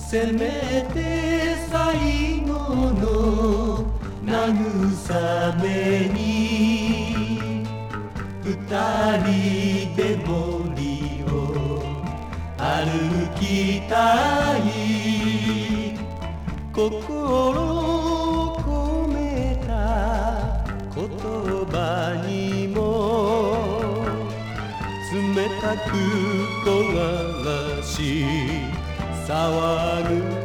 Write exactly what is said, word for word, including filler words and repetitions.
せめて最後の慰めに二人で森を歩きたい。心を込めた言葉にも冷たく木枯らし騒ぐ